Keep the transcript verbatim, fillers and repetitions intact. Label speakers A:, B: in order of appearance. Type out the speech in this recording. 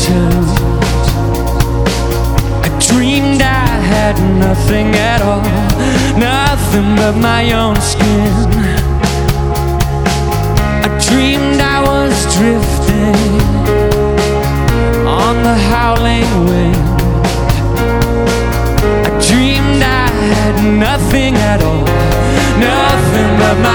A: too. I dreamed I had nothing at all, nothing but my own skin.